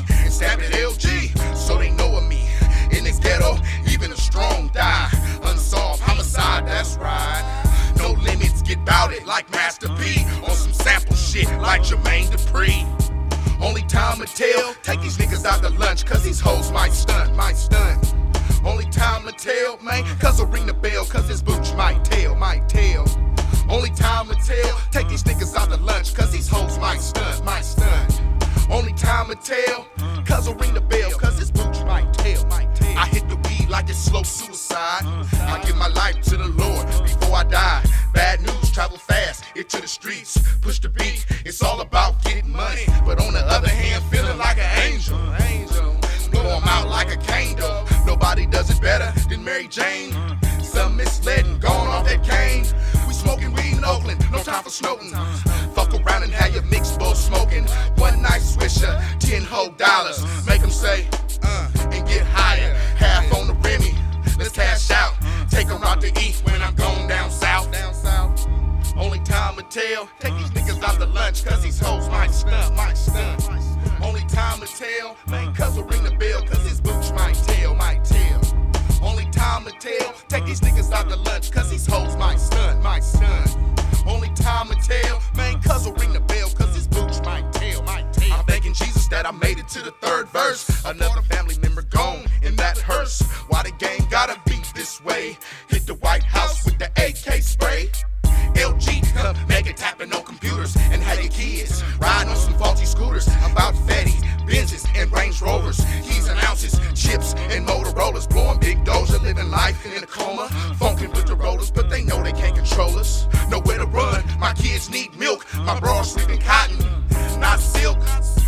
and stab at LG, so they know of me. In this ghetto, even a strong die. Unsolved homicide, that's right. No limits, get bout it like Master P. On some sample shit like Jermaine Dupri. Only time will tell, take these niggas out to lunch, cause these hoes might stunt. Only time will tell, man, cause I'll ring the bell, cause this booch might tell. Only time will tell, take these niggas out to lunch, cause these hoes might stunt. Only time will tell, cause I'll ring the bell, cause this booch might tell. I hit the weed like it's slow suicide. I give my life to the Lord before I die. Bad news, travel fast, it to the streets, push the beat. It's all about getting money, but on the other hand, feeling like an angel. Blow 'em out like a cane dog. Nobody does it better than Mary Jane. Some misled and gone off that cane. We smoking weed in Oakland, no time for smoking. Fuck around and have your mixed bowl smoking. One night swisher, $10 whole. Make them say, and get higher. Half on the Remy, let's cash out. Take 'em out to eat when I'm going down south. Only time will tell, take these niggas out to lunch, cause these hoes might stunt. Only time will tell, man, cuz will ring the bell, cause this booch might tell. Only time will tell, take these niggas out to lunch, cause these hoes might stunt. Only time will tell, man, cuz will ring the bell, cause this booch might tell. I'm thanking Jesus that I made it to the third verse. Another family member gone in that hearse. Why the game gotta be this way? Hit the White House with the AK spray. LG come make it tapping on computers and have your kids riding on some faulty scooters. About Fetties, Benzes, and Range Rovers. Keys and ounces, chips and Motorola's. Blowing big doja, living life in a coma. Funkin' with the rollers, but they know they can't control us. Nowhere to run, my kids need milk. My bras sleeping cotton, not silk.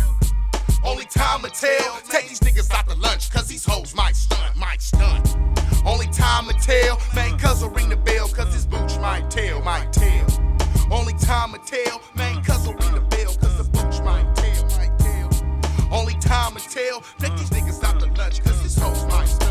Only time will tell, take these niggas out to lunch, cause these hoes might stunt. Only time will tell, man, cuz will ring the bell, cause this booch might tell. Only time will tell, man, cuz will ring the bell, cause the booch might tell. Only time will tell, take these niggas out to lunch, cause this hoes might stunt.